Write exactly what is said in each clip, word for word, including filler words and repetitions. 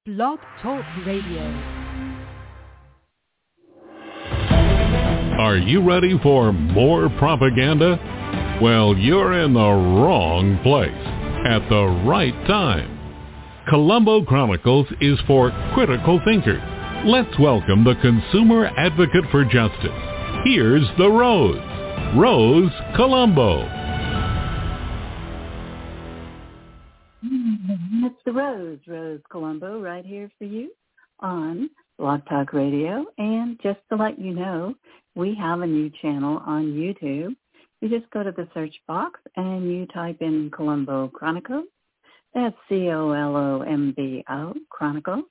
Blog Talk Radio. Are you ready for more propaganda? Well, you're in the wrong place at the right time. Colombo Chronicles is for critical thinkers. Let's welcome the consumer advocate for justice. Here's the Rose, Rose Colombo. It's the Rose, Rose Colombo, right here for you on Blog Talk Radio. And just to let you know, we have a new channel on YouTube. You just go to the search box and you type in Colombo Chronicles. That's C O L O M B O, Chronicles.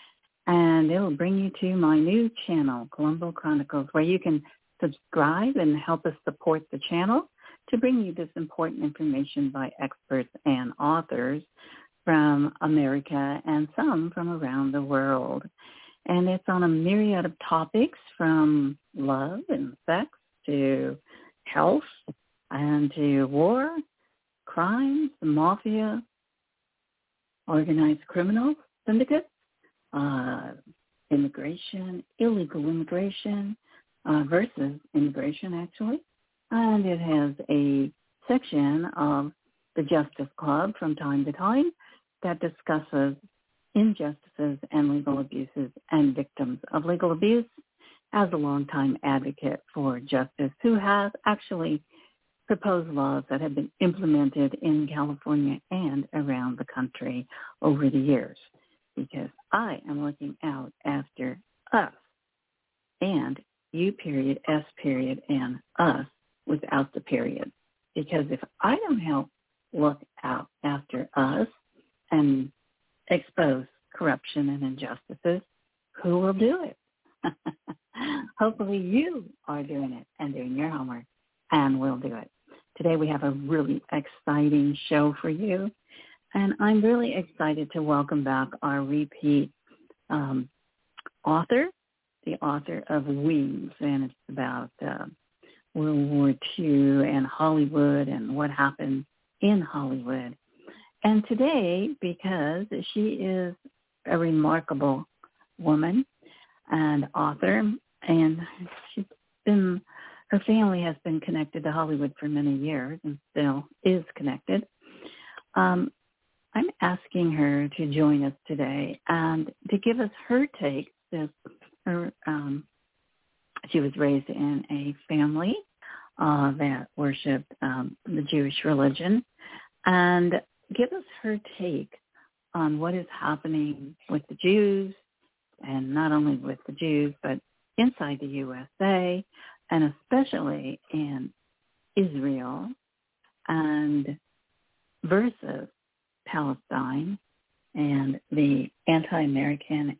And it'll bring you to my new channel, Colombo Chronicles, where you can subscribe and help us support the channel to bring you this important information by experts and authors from America and some from around the world. And it's on a myriad of topics from love and sex to health and to war, crimes, the mafia, organized criminal syndicates, uh, immigration, illegal immigration uh, versus immigration, actually. And it has a section of the Justice Club from time to time that discusses injustices and legal abuses and victims of legal abuse as a longtime advocate for justice who has actually proposed laws that have been implemented in California and around the country over the years, because I am looking out after us and you period, S period, and us without the period. Because if I don't help look out after us and expose corruption and injustices, who will do it? Hopefully you are doing it and doing your homework and will do it. Today we have a really exciting show for you, and I'm really excited to welcome back our repeat um, author, the author of Wings, and it's about uh, World War Two and Hollywood and what happened in Hollywood. And today, because she is a remarkable woman and author, and she's been, her family has been connected to Hollywood for many years and still is connected. Um, I'm asking her to join us today and to give us her take. This, her, um, she was raised in a family uh, that worshipped um, the Jewish religion, and give us her take on what is happening with the Jews, and not only with the Jews, but inside the U S A, and especially in Israel, and versus Palestine, and the anti-American,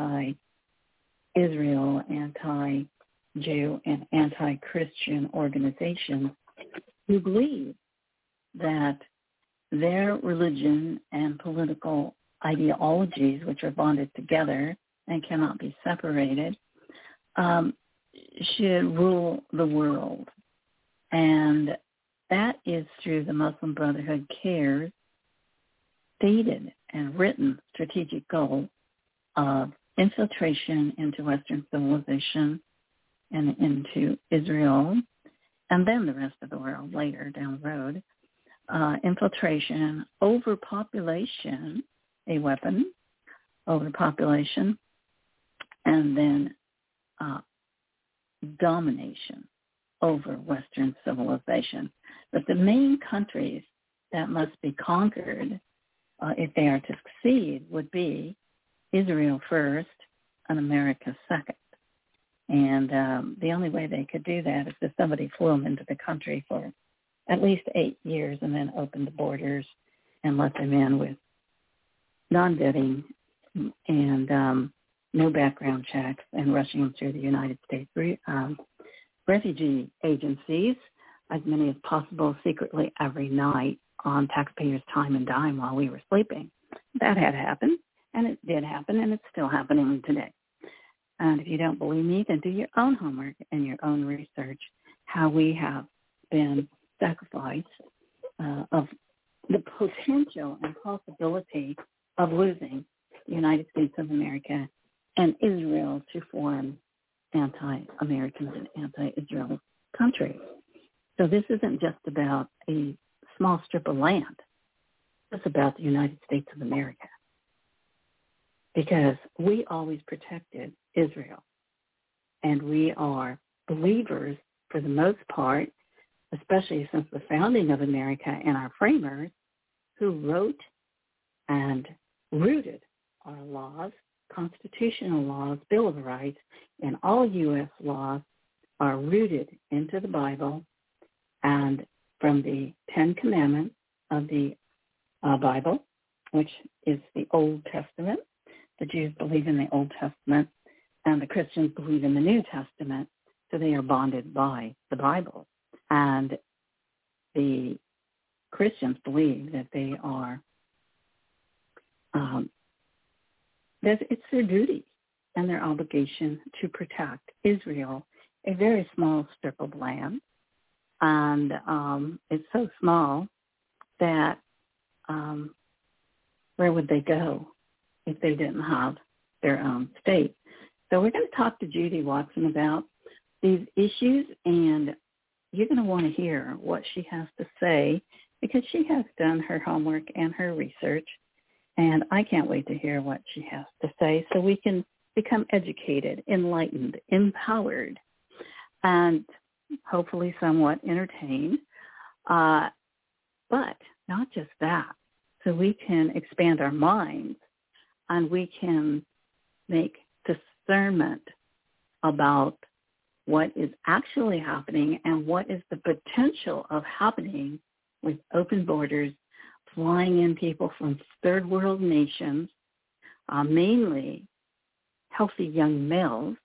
anti-Israel, anti-Jew, and anti-Christian organizations who believe that their religion and political ideologies, which are bonded together and cannot be separated, um, should rule the world. And that is through the Muslim Brotherhood Cares stated and written strategic goal of infiltration into Western civilization and into Israel, and then the rest of the world later down the road. Uh, infiltration, overpopulation, a weapon, overpopulation, and then uh, domination over Western civilization. But the main countries that must be conquered uh, if they are to succeed would be Israel first and America second. And um, the only way they could do that is if somebody flew them into the country for at least eight years and then opened the borders and let them in with non-vetting and um, no background checks and rushing them through the United States um, refugee agencies, as many as possible, secretly every night on taxpayers' time and dime while we were sleeping. That had happened, and it did happen, and it's still happening today. And if you don't believe me, then do your own homework and your own research, how we have been sacrificed uh, of the potential and possibility of losing the United States of America and Israel to form anti-American and anti-Israel countries. So this isn't just about a small strip of land. It's about the United States of America, because we always protected Israel, and we are believers for the most part, especially since the founding of America and our framers who wrote and rooted our laws, constitutional laws, Bill of Rights, and all U S laws are rooted into the Bible and from the Ten Commandments of the uh, Bible, which is the Old Testament. The Jews believe in the Old Testament, and the Christians believe in the New Testament, so they are bonded by the Bible. And the Christians believe that they are, um, that it's their duty and their obligation to protect Israel, a very small strip of land. And um, it's so small that um, where would they go if they didn't have their own state? So we're going to talk to Judy Watson about these issues, and you're going to want to hear what she has to say, because she has done her homework and her research, and I can't wait to hear what she has to say so we can become educated, enlightened, empowered, and hopefully somewhat entertained. Uh, but not just that, so we can expand our minds and we can make discernment about what is actually happening and what is the potential of happening with open borders, flying in people from third world nations, uh, mainly healthy young males.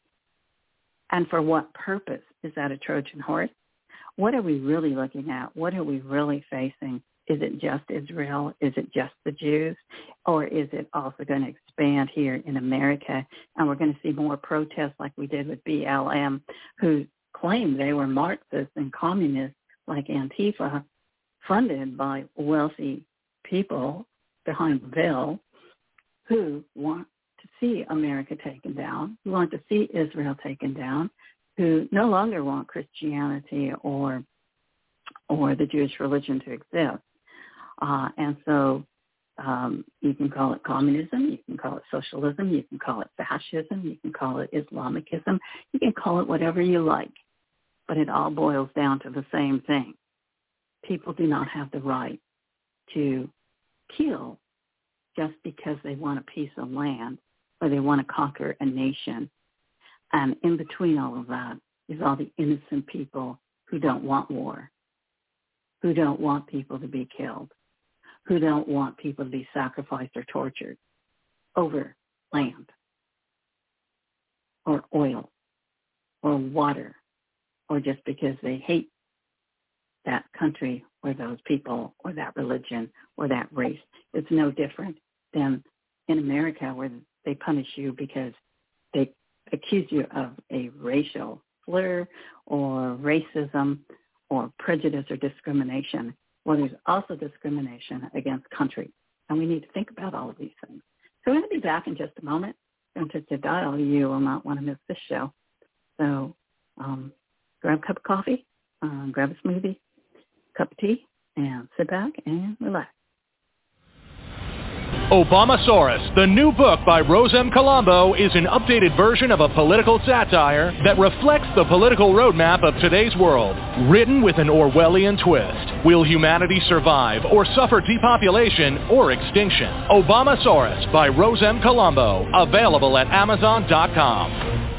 And for what purpose? Is that a Trojan horse? What are we really looking at? What are we really facing? Is it just Israel? Is it just the Jews? Or is it also going to expand here in America? And we're going to see more protests like we did with B L M, who claimed they were Marxists and communists like Antifa, funded by wealthy people behind the veil who want to see America taken down, who want to see Israel taken down, who no longer want Christianity or or the Jewish religion to exist. Uh, and so um, you can call it communism, you can call it socialism, you can call it fascism, you can call it Islamicism, you can call it whatever you like, but it all boils down to the same thing. People do not have the right to kill just because they want a piece of land or they want to conquer a nation. And in between all of that is all the innocent people who don't want war, who don't want people to be killed, who don't want people to be sacrificed or tortured over land or oil or water, or just because they hate that country or those people or that religion or that race. It's no different than in America, where they punish you because they accuse you of a racial slur or racism or prejudice or discrimination. Well, there's also discrimination against country, and we need to think about all of these things. So we're going to be back in just a moment. Don't touch the dial. You will not want to miss this show. So um, grab a cup of coffee, um, grab a smoothie, cup of tea, and sit back and relax. Obamasaurus, the new book by Rose M. Colombo, is an updated version of a political satire that reflects the political roadmap of today's world. Written with an Orwellian twist. Will humanity survive or suffer depopulation or extinction? Obamasaurus by Rose M. Colombo. Available at amazon dot com.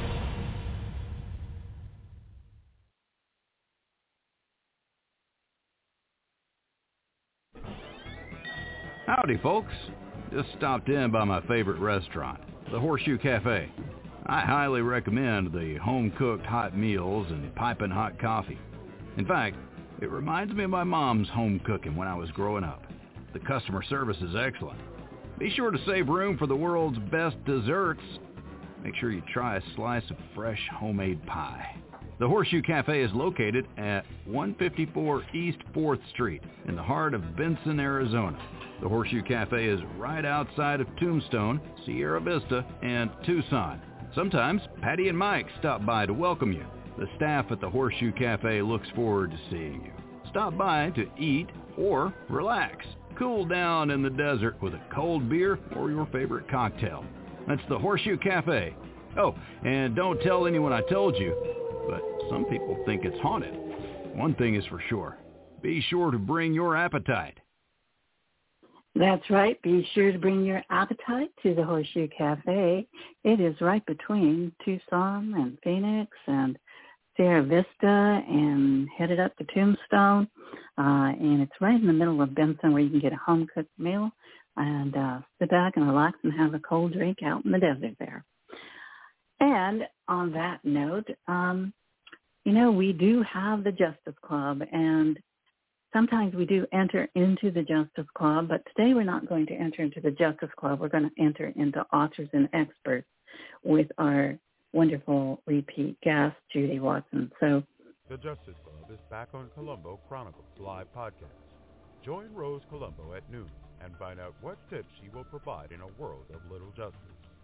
Howdy, folks. Just stopped in by my favorite restaurant, the Horseshoe Cafe. I highly recommend the home-cooked hot meals and piping hot coffee. In fact, it reminds me of my mom's home cooking when I was growing up. The customer service is excellent. Be sure to save room for the world's best desserts. Make sure you try a slice of fresh homemade pie. The Horseshoe Cafe is located at one fifty-four East fourth Street in the heart of Benson, Arizona. The Horseshoe Cafe is right outside of Tombstone, Sierra Vista, and Tucson. Sometimes Patty and Mike stop by to welcome you. The staff at the Horseshoe Cafe looks forward to seeing you. Stop by to eat or relax. Cool down in the desert with a cold beer or your favorite cocktail. That's the Horseshoe Cafe. Oh, and don't tell anyone I told you, but some people think it's haunted. One thing is for sure. Be sure to bring your appetite. That's right. Be sure to bring your appetite to the Horseshoe Cafe. It is right between Tucson and Phoenix and Sierra Vista and headed up to Tombstone. Uh, and it's right in the middle of Benson where you can get a home-cooked meal and uh, sit back and relax and have a cold drink out in the desert there. And on that note, um, you know, we do have the Justice Club, and sometimes we do enter into the Justice Club, but today we're not going to enter into the Justice Club. We're going to enter into Authors and Experts with our wonderful repeat guest, Judy Watson. So, the Justice Club is back on Columbo Chronicles live podcast. Join Rose Columbo at noon and find out what tips she will provide in a world of little justice.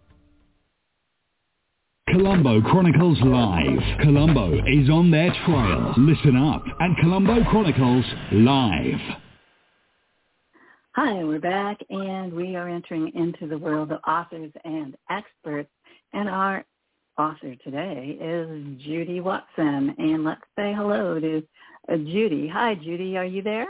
Columbo Chronicles Live. Columbo is on their trail. Listen up at Columbo Chronicles Live. Hi, we're back, and we are entering into the world of authors and experts. And our author today is Judy Watson. And let's say hello to uh, Judy. Hi, Judy. Are you there?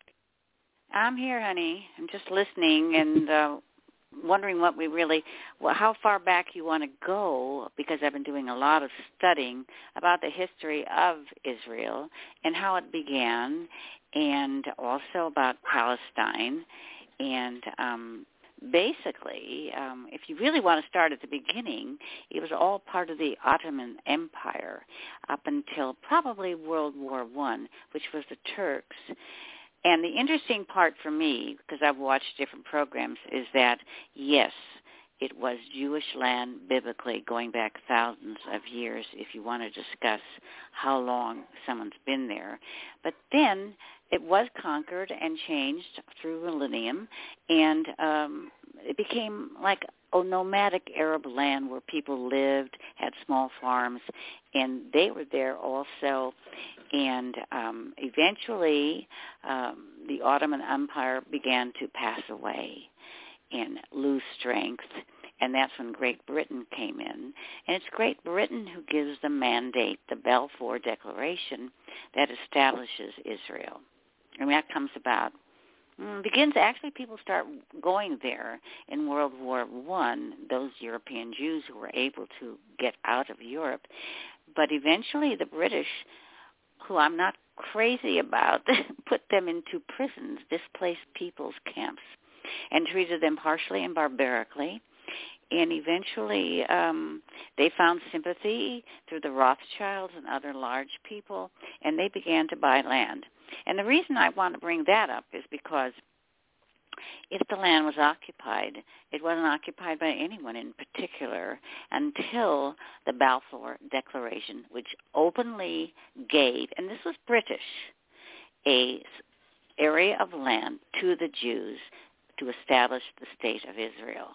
I'm here, honey. I'm just listening and uh, wondering what we really, well, how far back you want to go, because I've been doing a lot of studying about the history of Israel and how it began, and also about Palestine. And um, basically, um, if you really want to start at the beginning, it was all part of the Ottoman Empire up until probably World War One, which was the Turks. And the interesting part for me, because I've watched different programs, is that, yes, it was Jewish land biblically going back thousands of years if you want to discuss how long someone's been there. But then it was conquered and changed through millennium, and um, it became like a nomadic Arab land where people lived, had small farms, and they were there also. And um, eventually um, the Ottoman Empire began to pass away and lose strength, and that's when Great Britain came in. And it's Great Britain who gives the mandate, the Balfour Declaration, that establishes Israel. And that comes about, mm, begins, actually people start going there in World War One, those European Jews who were able to get out of Europe. But eventually the British, who I'm not crazy about, put them into prisons, displaced people's camps, and treated them harshly and barbarically. And eventually um, they found sympathy through the Rothschilds and other large people, and they began to buy land. And the reason I want to bring that up is because if the land was occupied, it wasn't occupied by anyone in particular until the Balfour Declaration, which openly gave, and this was British, a area of land to the Jews to establish the state of Israel.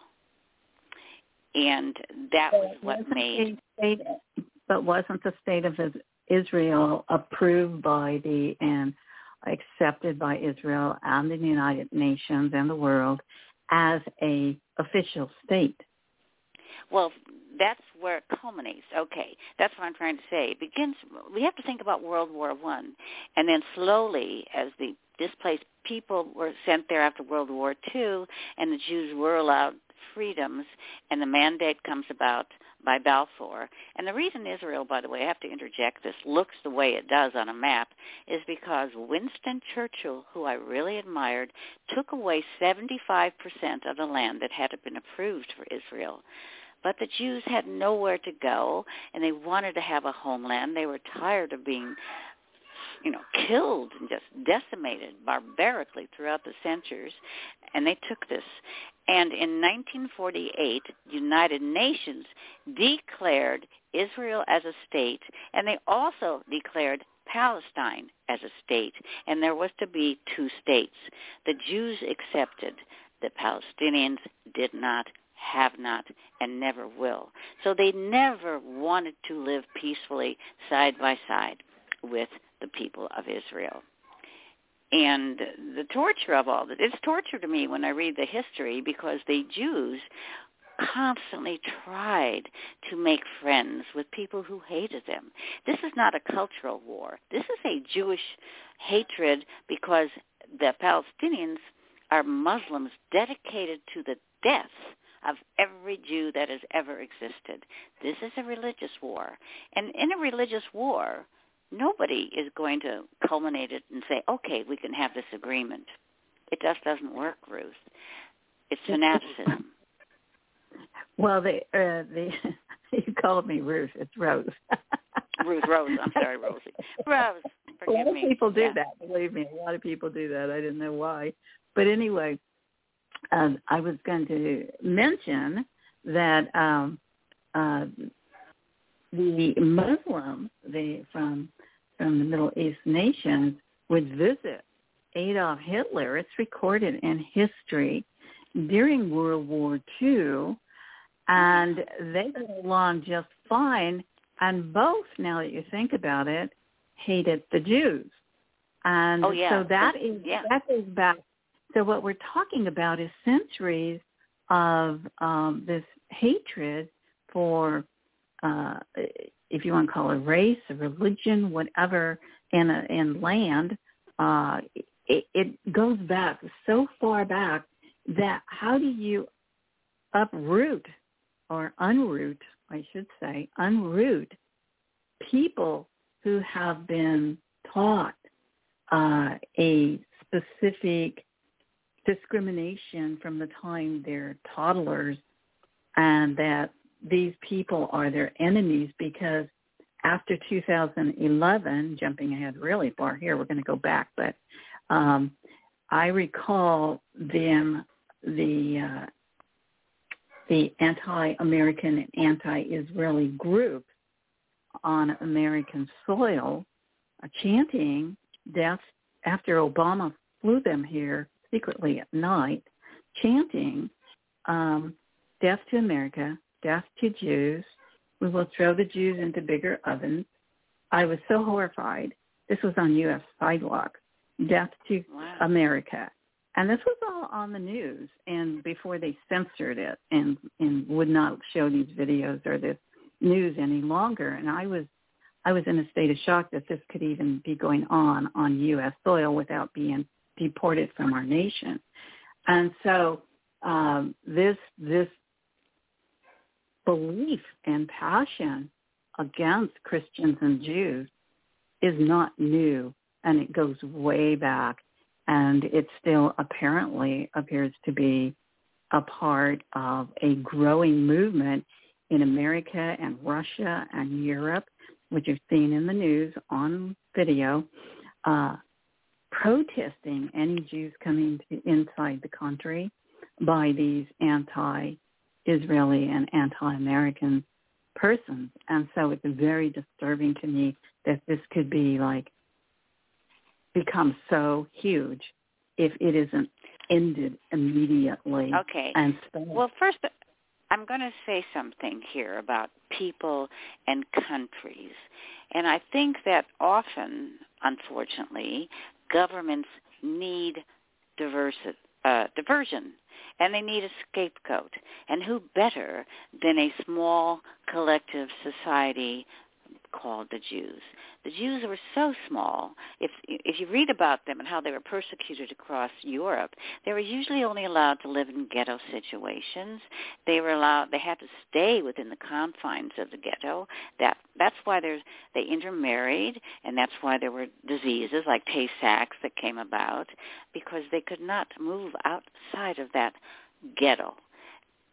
And that was what made... State, but wasn't the state of Israel approved by the and accepted by Israel and the United Nations and the world as a official state? Well, that's where it culminates. Okay, that's what I'm trying to say. It begins. We have to think about World War One, and then slowly, as the displaced people were sent there after World War Two, and the Jews were allowed freedoms, and the mandate comes about by Balfour. And the reason Israel, by the way, I have to interject this, looks the way it does on a map is because Winston Churchill, who I really admired, took away seventy-five percent of the land that had been approved for Israel. But the Jews had nowhere to go, and they wanted to have a homeland. They were tired of being you know, killed and just decimated barbarically throughout the centuries, and they took this. And in nineteen forty-eight, United Nations declared Israel as a state, and they also declared Palestine as a state, and there was to be two states. The Jews accepted. The Palestinians did not, have not, and never will. So they never wanted to live peacefully side by side with the people of Israel. And the torture of all this, it's torture to me when I read the history, because the Jews constantly tried to make friends with people who hated them. This is not a cultural war. This is a Jewish hatred, because the Palestinians are Muslims dedicated to the death of every Jew that has ever existed. This is a religious war. And in a religious war, nobody is going to culminate it and say, okay, we can have this agreement. It just doesn't work, Ruth. It's fanaticism. Well, the, uh, the you called me Ruth. It's Rose. Ruth, Rose. I'm sorry, Rosie. Rose, forgive me. A lot of people do yeah. that. Believe me, a lot of people do that. I didn't know why. But anyway, um, I was going to mention that um, uh, the Muslims the, from from the Middle East nations would visit Adolf Hitler. It's recorded in history during World War Two, and they got along just fine. And both, now that you think about it, hated the Jews. And oh, yeah. so that is yeah. that goes back. So what we're talking about is centuries of um, this hatred for, uh, if you want to call it race, a religion, whatever, and, a, and land. Uh, it, it goes back so far back that how do you uproot or unroot, I should say, unroot people who have been taught uh, a specific discrimination from the time they're toddlers, and that these people are their enemies, because after two thousand eleven, jumping ahead really far here, we're going to go back, but um, I recall them, the uh, the anti-American and anti-Israeli groups on American soil uh, chanting death after Obama flew them here secretly at night, chanting um, death to America, death to Jews. We will throw the Jews into bigger ovens. I was so horrified. This was on U S sidewalks. Death to wow. America. And this was all on the news, and before they censored it and, and would not show these videos or this news any longer. And I was I was in a state of shock that this could even be going on on U S soil without being deported from our nation. And so um, this this belief and passion against Christians and Jews is not new, and it goes way back, and it still apparently appears to be a part of a growing movement in America and Russia and Europe, which you've seen in the news on video, uh, protesting any Jews coming to inside the country by these anti-Israeli and anti-American persons. And so it's very disturbing to me that this could be like become so huge if it isn't ended immediately. Okay. And so, well, first, I'm going to say something here about people and countries. And I think that often, unfortunately, governments need diversi- uh, diversion, and they need a scapegoat. And who better than a small collective society called the Jews? The Jews were so small. If if you read about them and how they were persecuted across Europe, they were usually only allowed to live in ghetto situations. They were allowed. They had to stay within the confines of the ghetto. That that's why there's they intermarried, and that's why there were diseases like Tay-Sachs that came about, because they could not move outside of that ghetto.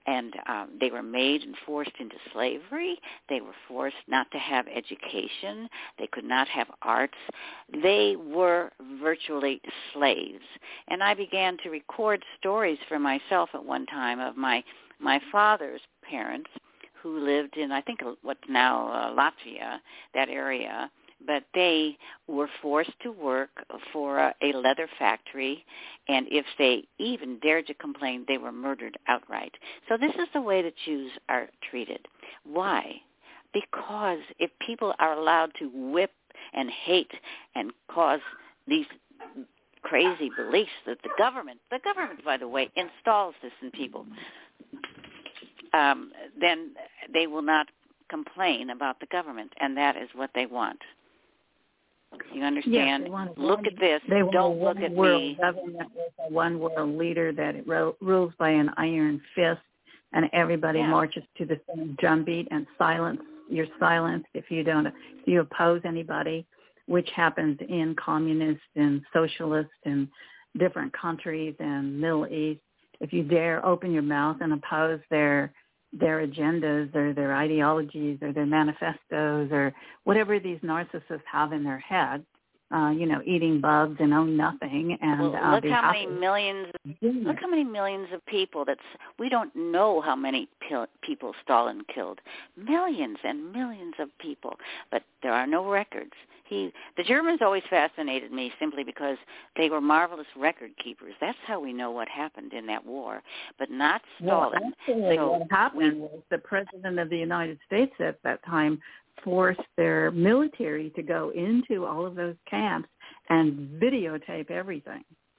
and um, they were made and forced into slavery. They were forced not to have education. They could not have arts. They were virtually slaves. And I began to record stories for myself at one time of my, my father's parents who lived in, I think, what's now uh, Latvia, that area. But they were forced to work for a, a leather factory, and if they even dared to complain, they were murdered outright. So this is the way that Jews are treated. Why? Because if people are allowed to whip and hate and cause these crazy beliefs that the government, the government, by the way, installs this in people, um, then they will not complain about the government, and that is what they want. You understand? Yes, look one, at this. They want Don't a look at world me. Government with a one world leader that it ro- rules by an iron fist, and everybody yeah. marches to the same drumbeat and silence. You're silenced if you don't. If you oppose anybody, which happens in communist and socialist and different countries and Middle East. If you dare open your mouth and oppose their their agendas or their ideologies or their manifestos or whatever these narcissists have in their head, uh, you know, eating bugs and own nothing. And well, uh, look be how happy. many millions. Look how many millions of people. That's we don't know how many pil- people Stalin killed. Millions and millions of people, but there are no records. He, the Germans always fascinated me simply because they were marvelous record keepers. That's how we know what happened in that war, but not Stalin. Well, actually, so what happened was the President of the United States at that time forced their military to go into all of those camps and videotape everything.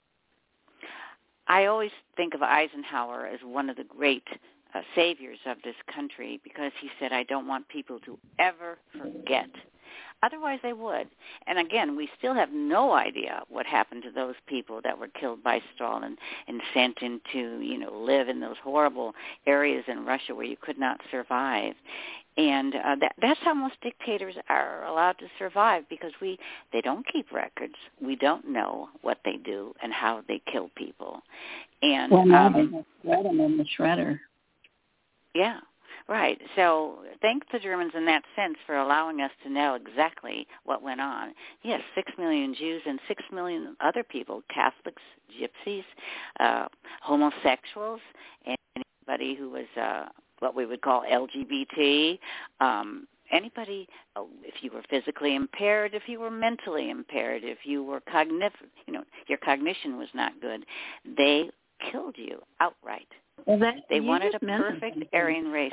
I always think of Eisenhower as one of the great uh, saviors of this country because he said, I don't want people to ever forget. Otherwise, they would. And again, we still have no idea what happened to those people that were killed by Stalin and sent into, you know, live in those horrible areas in Russia where you could not survive. And uh, that, that's how most dictators are allowed to survive because we they don't keep records. We don't know what they do and how they kill people. And well, no, um, they just shred them in the shredder. Yeah. Right. So thank the Germans in that sense for allowing us to know exactly what went on. Yes, six million Jews and six million other people, Catholics, Gypsies, uh, homosexuals, and anybody who was uh, what we would call L G B T, um, anybody, oh, if you were physically impaired, if you were mentally impaired, if you were cognitive, you know, your cognition was not good, they killed you outright. Well, that, they wanted a perfect something. Aryan race.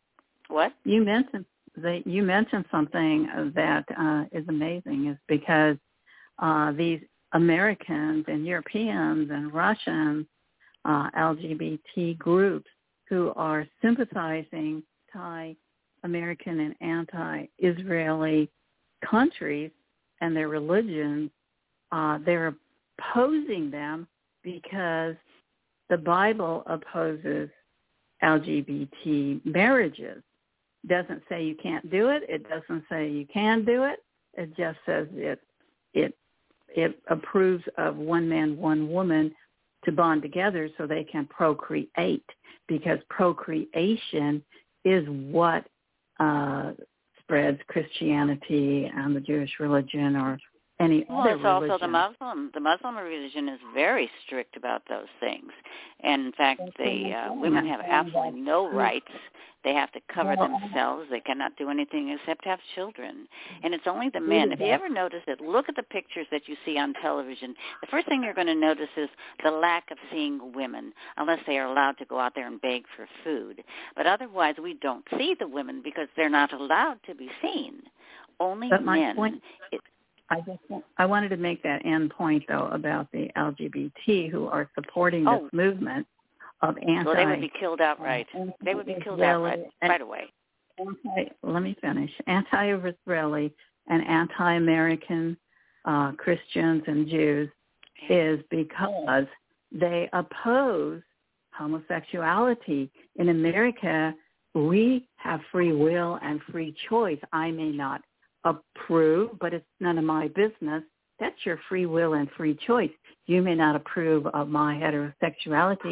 What? You mentioned that you mentioned something that uh, is amazing, is because uh, these Americans and Europeans and Russians, uh, L G B T groups who are sympathizing anti-American and anti-Israeli countries and their religions, uh, they're opposing them because the Bible opposes L G B T marriages. Doesn't say you can't do it. It doesn't say you can do it. It just says it it it approves of one man, one woman to bond together so they can procreate, because procreation is what uh, spreads Christianity and the Jewish religion or any well, other it's religion. also the Muslim. The Muslim religion is very strict about those things, and in fact, the uh, women have absolutely no rights. They have to cover themselves. They cannot do anything except have children, and it's only the men. If you ever notice it, look at the pictures that you see on television. The first thing you're going to notice is the lack of seeing women, unless they are allowed to go out there and beg for food. But otherwise, we don't see the women because they're not allowed to be seen. Only but my men. Point- it, I just I wanted to make that end point, though, about the L G B T who are supporting this oh. movement of anti. Well, they would be killed outright. Uh, they would be killed outright right away. Anti, let me finish. Anti-Israeli and anti-American uh, Christians and Jews is because they oppose homosexuality. In America, we have free will and free choice. I may not approve, but it's none of my business. That's your free will and free choice. You may not approve of my heterosexuality,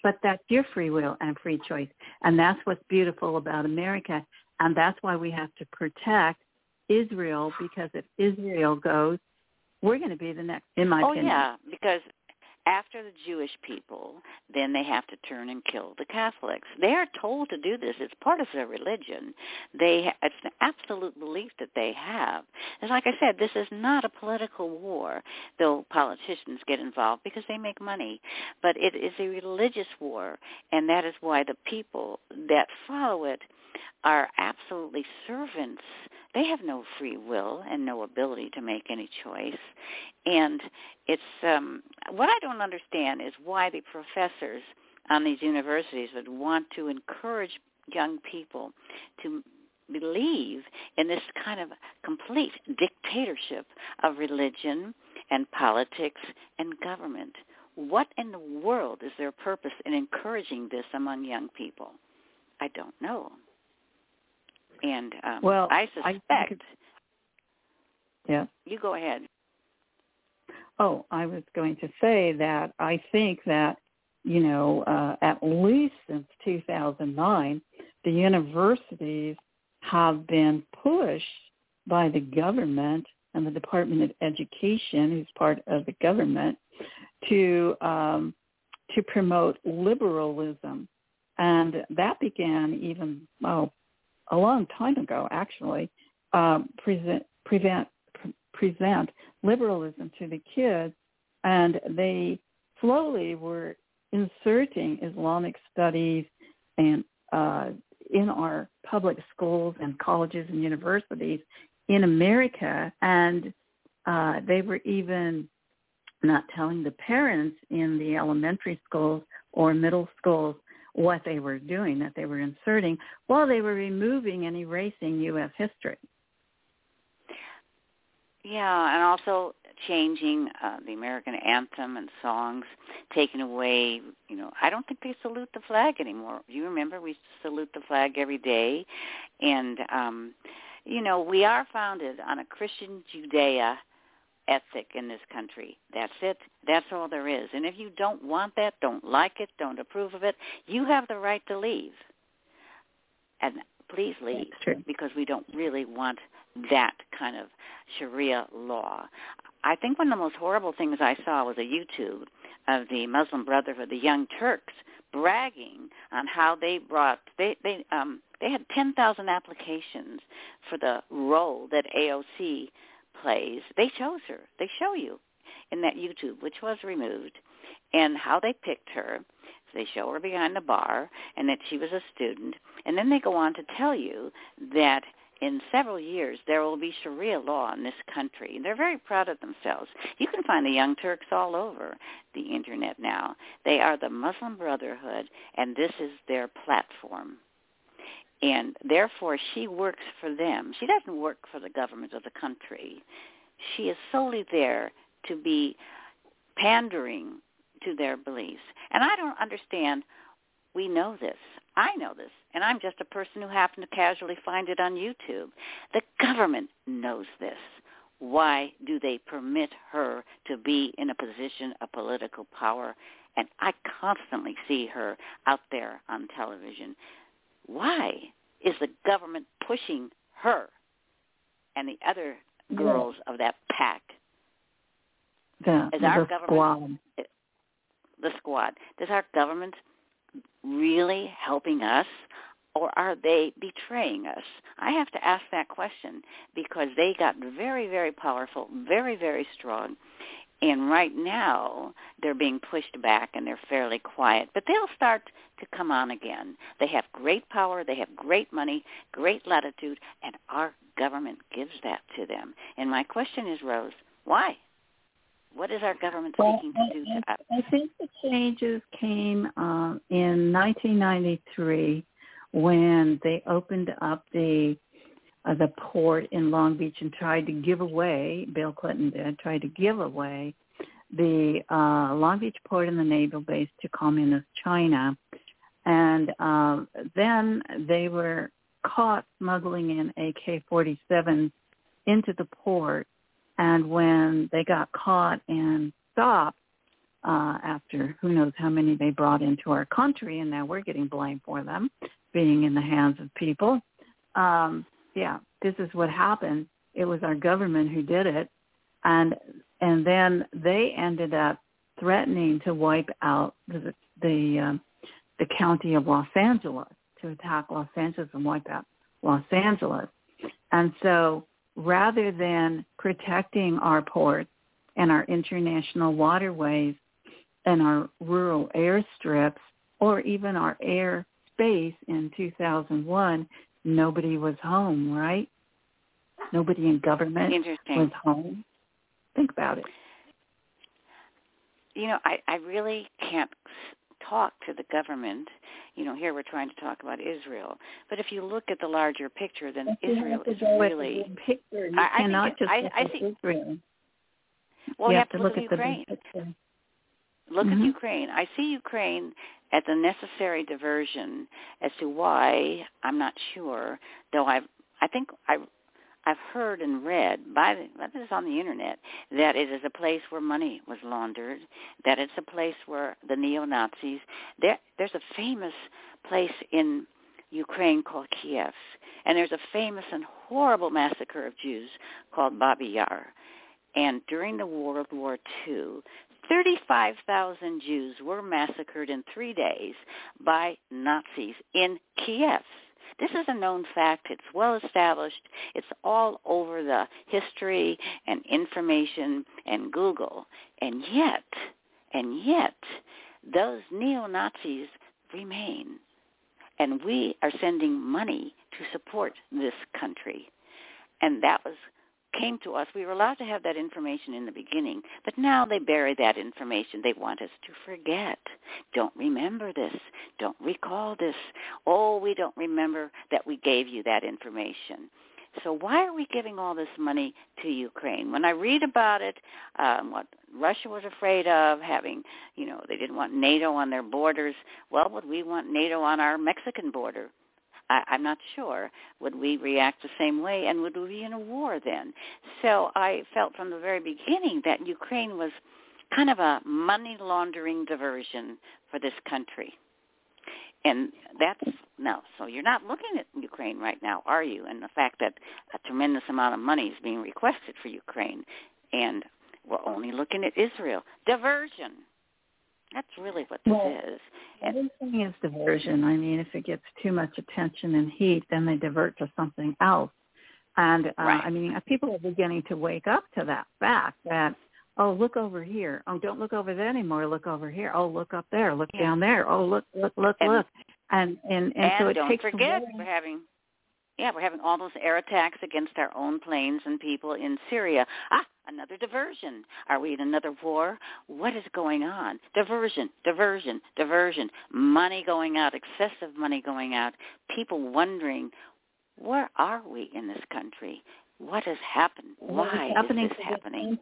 but that's your free will and free choice. And that's what's beautiful about America. And that's why we have to protect Israel, because if Israel goes, we're going to be the next, in my oh, opinion. Oh, yeah, because after the Jewish people, then they have to turn and kill the Catholics. They are told to do this. It's part of their religion. They, it's an absolute belief that they have. And like I said, this is not a political war, though politicians get involved because they make money. But it is a religious war, and that is why the people that follow it are absolutely servants. They have no free will and no ability to make any choice. And it's um, what I don't understand is why the professors on these universities would want to encourage young people to believe in this kind of complete dictatorship of religion and politics and government. What in the world is their purpose in encouraging this among young people? I don't know. And um, well, I suspect. I could, yeah. You go ahead. Oh, I was going to say that I think that, you know, uh, at least since two thousand nine, the universities have been pushed by the government and the Department of Education, who's part of the government, to um, to promote liberalism. And that began even, oh, a long time ago, actually, um, present, prevent, pre- present liberalism to the kids, and they slowly were inserting Islamic studies and uh, in our public schools and colleges and universities in America, and uh, they were even not telling the parents in the elementary schools or middle schools what they were doing, that they were inserting, while they were removing and erasing U S history. Yeah, and also changing uh, the American anthem and songs, taking away, you know, I don't think they salute the flag anymore. You remember we salute the flag every day, and, um, you know, we are founded on a Christian Judea ethic in this country. That's it. That's all there is. And if you don't want that, don't like it, don't approve of it, you have the right to leave. And please leave, because we don't really want that kind of Sharia law. I think one of the most horrible things I saw was a YouTube of the Muslim Brotherhood, the Young Turks, bragging on how they brought, they, they, um, they had ten thousand applications for the role that A O C plays. They chose her. They show you in that YouTube, which was removed, and how they picked her. So they show her behind the bar and that she was a student. And then they go on to tell you that in several years there will be Sharia law in this country. And they're very proud of themselves. You can find the Young Turks all over the Internet now. They are the Muslim Brotherhood, and this is their platform. And therefore, she works for them. She doesn't work for the government of the country. She is solely there to be pandering to their beliefs. And I don't understand. We know this. I know this. And I'm just a person who happened to casually find it on YouTube. The government knows this. Why do they permit her to be in a position of political power? And I constantly see her out there on television. Why is the government pushing her and the other girls yeah. of that pack? The, is our the government, squad. The squad. Is our government really helping us, or are they betraying us? I have to ask that question, because they got very, very powerful, very, very strong. And right now, they're being pushed back, and they're fairly quiet. But they'll start to come on again. They have great power. They have great money, great latitude, and our government gives that to them. And my question is, Rose, why? What is our government well, seeking to do to us? I think the changes came uh, in nineteen ninety-three when they opened up the Uh, the port in Long Beach and tried to give away, Bill Clinton did, tried to give away the uh, Long Beach port and the naval base to communist China. And uh, then they were caught smuggling in A K forty-sevens into the port. And when they got caught and stopped, uh, after who knows how many they brought into our country, and now we're getting blamed for them being in the hands of people. Um, yeah, this is what happened. It was our government who did it, and and then they ended up threatening to wipe out the the, um, the county of Los Angeles, to attack Los Angeles and wipe out Los Angeles. And so rather than protecting our ports and our international waterways and our rural airstrips, or even our air space in two thousand one, nobody was home, right? Nobody in government was home. Think about it. You know, I, I really can't talk to the government. You know, here we're trying to talk about Israel. But if you look at the larger picture, then if Israel is really... The picture. You I, cannot I think, just I, look I at think, Israel. Well, you you have, have to, to look, look at at Ukraine. The Look mm-hmm. at Ukraine. I see Ukraine as a necessary diversion. As to why, I'm not sure, though I've, I think I, I've heard and read, by the, this is on the internet, that it is a place where money was laundered, that it's a place where the neo-Nazis, there, there's a famous place in Ukraine called Kiev, and there's a famous and horrible massacre of Jews called Babi Yar. And during the World War Two, thirty-five thousand Jews were massacred in three days by Nazis in Kiev. This is a known fact. It's well established. It's all over the history and information and Google. And yet, and yet, those neo-Nazis remain. And we are sending money to support this country. And that was came to us. We were allowed to have that information in the beginning, but now they bury that information. They want us to forget. Don't remember this. Don't recall this. Oh, we don't remember that we gave you that information. So why are we giving all this money to Ukraine? When I read about it, um, what Russia was afraid of, having, you know, they didn't want NATO on their borders. Well, would we want NATO on our Mexican border? I, I'm not sure. Would we react the same way, and would we be in a war then? So I felt from the very beginning that Ukraine was kind of a money laundering diversion for this country. And that's, no, so you're not looking at Ukraine right now, are you? And the fact that a tremendous amount of money is being requested for Ukraine, and we're only looking at Israel. Diversion. That's really what this well, is. And everything is diversion. I mean, if it gets too much attention and heat, then they divert to something else. And, uh, right. I mean, people are beginning to wake up to that fact that, oh, look over here. Oh, don't look over there anymore. Look over here. Oh, look up there. Look yeah. down there. Oh, look, look, look, and, look. And, and, and, and so it don't takes forget, away. we're having... Yeah, we're having all those air attacks against our own planes and people in Syria. Ah, another diversion. Are we in another war? What is going on? Diversion, diversion, diversion. Money going out, excessive money going out. People wondering, where are we in this country? What has happened? Why is this happening?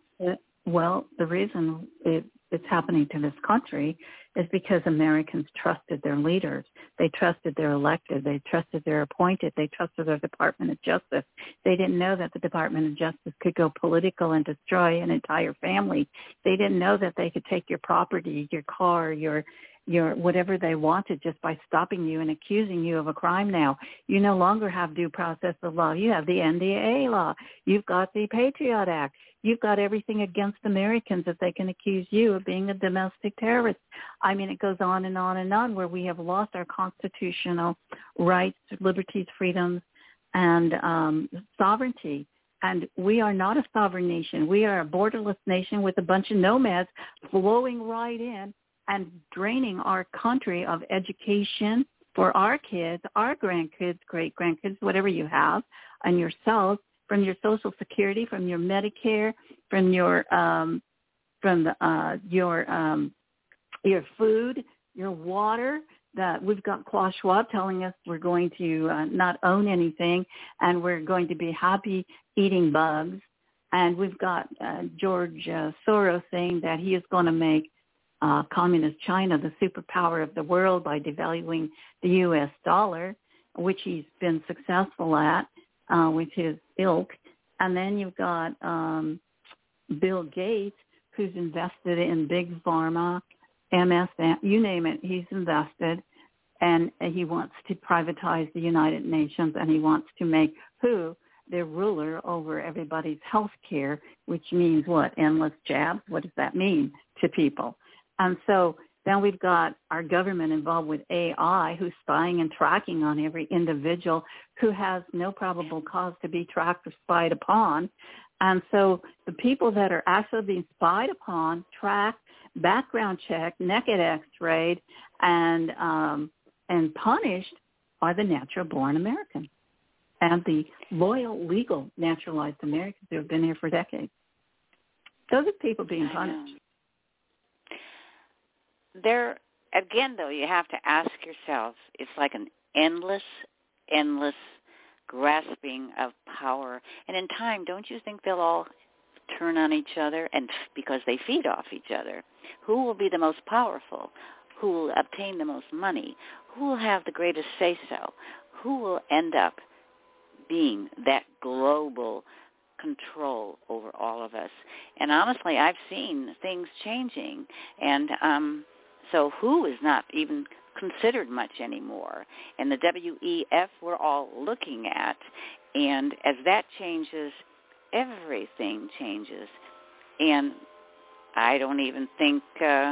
Well, the reason it, it's happening to this country is because Americans trusted their leaders. They trusted their elected. They trusted their appointed. They trusted their Department of Justice. They didn't know that the Department of Justice could go political and destroy an entire family. They didn't know that they could take your property, your car, your your whatever they wanted just by stopping you and accusing you of a crime now. You no longer have due process of law. You have the N D A A law. You've got the Patriot Act. You've got everything against Americans that they can accuse you of being a domestic terrorist. I mean, it goes on and on and on, where we have lost our constitutional rights, liberties, freedoms, and um, sovereignty. And we are not a sovereign nation. We are a borderless nation with a bunch of nomads flowing right in and draining our country of education for our kids, our grandkids, great-grandkids, whatever you have, and yourselves, from your Social Security, from your Medicare, from your um, from the, uh, your um, your food, your water. That we've got Klaus Schwab telling us we're going to uh, not own anything, and we're going to be happy eating bugs. And we've got uh, George uh, Soros saying that he is going to make uh, communist China the superpower of the world by devaluing the U S dollar, which he's been successful at. Uh, with his ilk. And then you've got um, Bill Gates, who's invested in big pharma, M S N, you name it, he's invested, and he wants to privatize the United Nations, and he wants to make who the ruler over everybody's health care, which means what? Endless jabs? What does that mean to people? And so then we've got our government involved with A I, who's spying and tracking on every individual who has no probable cause to be tracked or spied upon. And so the people that are actually being spied upon, tracked, background checked, naked x-rayed, and um, and punished are the natural-born Americans and the loyal, legal, naturalized Americans who have been here for decades. Those are people being punished. There, again, though, you have to ask yourselves, it's like an endless, endless grasping of power. And in time, don't you think they'll all turn on each other? And because they feed off each other. Who will be the most powerful? Who will obtain the most money? Who will have the greatest say-so? Who will end up being that global control over all of us? And honestly, I've seen things changing. And um, so who is not even considered much anymore. And the W E F we're all looking at. And as that changes, everything changes. And I don't even think uh,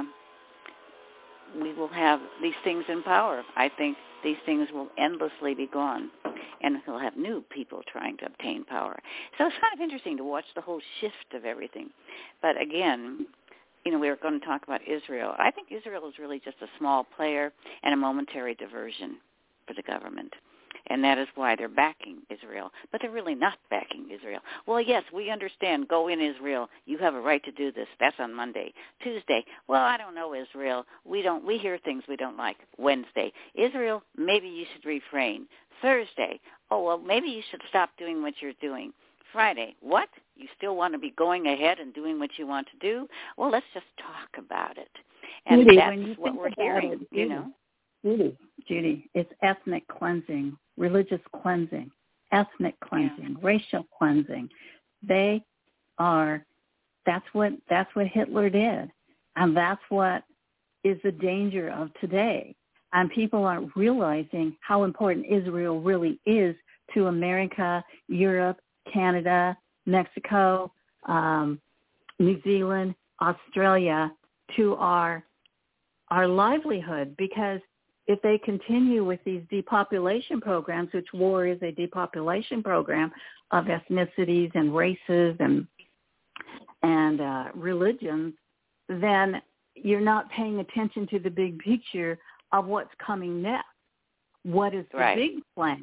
we will have these things in power. I think these things will endlessly be gone, and we'll have new people trying to obtain power. So it's kind of interesting to watch the whole shift of everything. But again, you know, we were going to talk about Israel. I think Israel is really just a small player and a momentary diversion for the government. And that is why they're backing Israel. But they're really not backing Israel. Well, yes, we understand. Go in, Israel. You have a right to do this. That's on Monday. Tuesday, well, I don't know, Israel. We don't. We hear things we don't like. Wednesday, Israel, maybe you should refrain. Thursday, oh, well, maybe you should stop doing what you're doing. Friday, what? You still want to be going ahead and doing what you want to do? Well, let's just talk about it. And Judy, that's what we're hearing, it, you know. Judy, Judy, it's ethnic cleansing, religious cleansing, ethnic cleansing, yeah. racial cleansing. They are, that's what, that's what Hitler did. And that's what is the danger of today. And people aren't realizing how important Israel really is to America, Europe, Canada, Mexico, um, New Zealand, Australia, to our our livelihood. Because if they continue with these depopulation programs, which war is a depopulation program of ethnicities and races and and uh, religions, then you're not paying attention to the big picture of what's coming next. What is the right. big plan?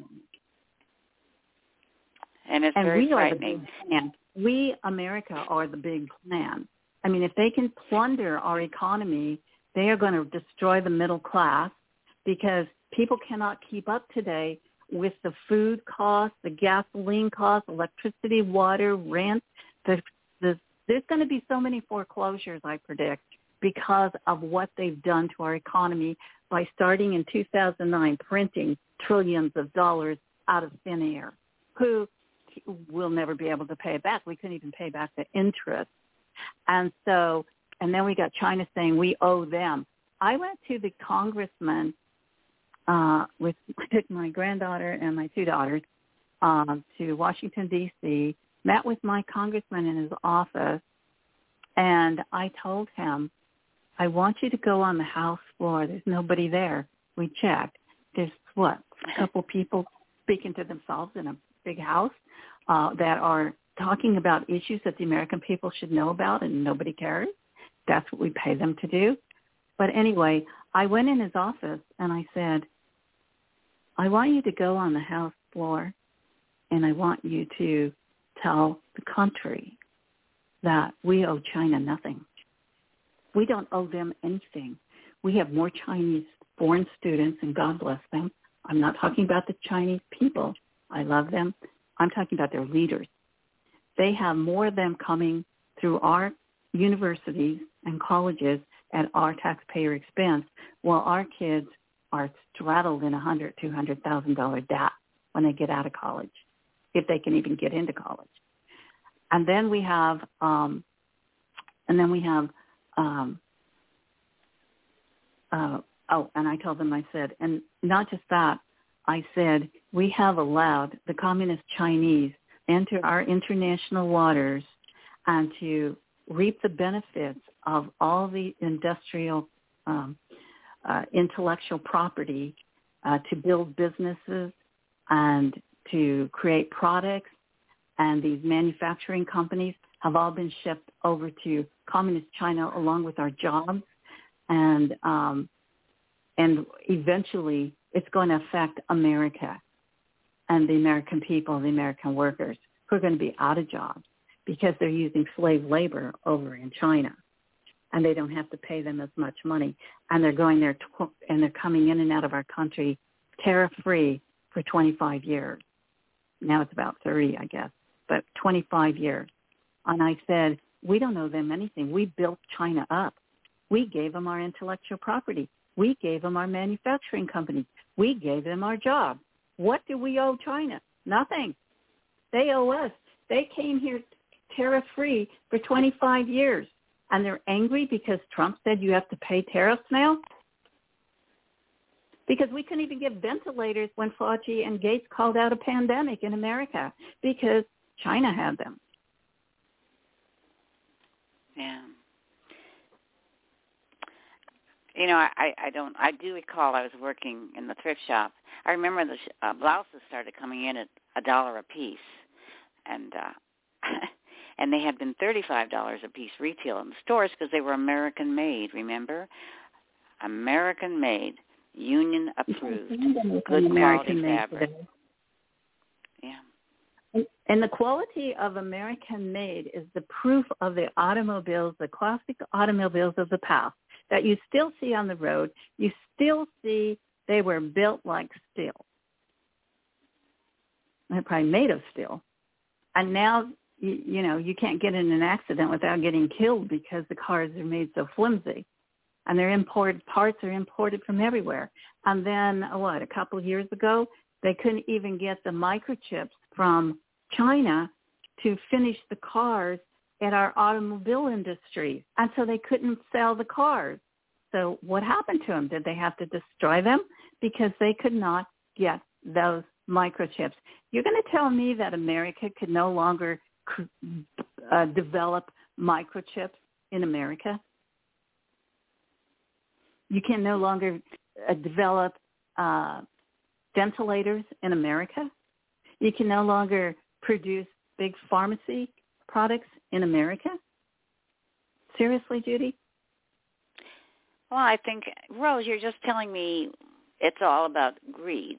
And it's and very we are frightening. the big plan. We, America, are the big plan. I mean, if they can plunder our economy, they are going to destroy the middle class, because people cannot keep up today with the food costs, the gasoline costs, electricity, water, rent. The, the, there's going to be so many foreclosures, I predict, because of what they've done to our economy by starting in two thousand nine printing trillions of dollars out of thin air. Who will never be able to pay it back. We couldn't even pay back the interest. And so, and then we got China saying we owe them. I went to the congressman uh, with my granddaughter and my two daughters um, to Washington, D C, met with my congressman in his office, and I told him, I want you to go on the House floor. There's nobody there. We checked. There's, what, a couple people speaking to themselves in a big house uh, that are talking about issues that the American people should know about, and nobody cares. That's what we pay them to do. But anyway, I went in his office and I said, I want you to go on the House floor, and I want you to tell the country that we owe China nothing. We don't owe them anything. We have more Chinese foreign students, and God bless them. I'm not talking about the Chinese people. I love them. I'm talking about their leaders. They have more of them coming through our universities and colleges at our taxpayer expense, while our kids are straddled in one hundred thousand dollars, two hundred thousand dollars debt when they get out of college, if they can even get into college. And then we have um, And then we have, um, uh, oh, and I told them, I said, and not just that, I said, we have allowed the communist Chinese enter our international waters and to reap the benefits of all the industrial um, uh, intellectual property uh, to build businesses and to create products. And these manufacturing companies have all been shipped over to communist China along with our jobs. And um, and eventually it's going to affect America and the American people, the American workers, who are going to be out of jobs because they're using slave labor over in China. And they don't have to pay them as much money. And they're going there to, and they're coming in and out of our country tariff-free for twenty-five years. Now it's about thirty, I guess, but twenty-five years. And I said, we don't owe them anything. We built China up. We gave them our intellectual property. We gave them our manufacturing company. We gave them our jobs. What do we owe China? Nothing. They owe us. They came here tariff-free for twenty-five years. And they're angry because Trump said you have to pay tariffs now? Because we couldn't even get ventilators when Fauci and Gates called out a pandemic in America because China had them. Yeah. You know, I, I don't, I do recall I was working in the thrift shop. I remember the uh, blouses started coming in at a dollar a piece. And, uh, and they had been thirty-five dollars a piece retail in the stores because they were American made, remember? American made, union approved, good quality fabric. Yeah. And the quality of American made is the proof of the automobiles, the classic automobiles of the past that you still see on the road. You still see they were built like steel. They're probably made of steel. And now, you, you know, you can't get in an accident without getting killed because the cars are made so flimsy. And they're imported, parts are imported from everywhere. And then, what, a couple of years ago, they couldn't even get the microchips from China to finish the cars at our automobile industry. And so they couldn't sell the cars. So what happened to them? Did they have to destroy them? Because they could not get those microchips. You're going to tell me that America could no longer uh, develop microchips in America? You can no longer uh, develop uh, ventilators in America? You can no longer produce big pharmacy products in America? Seriously, Judy? Well, I think, Rose, you're just telling me it's all about greed.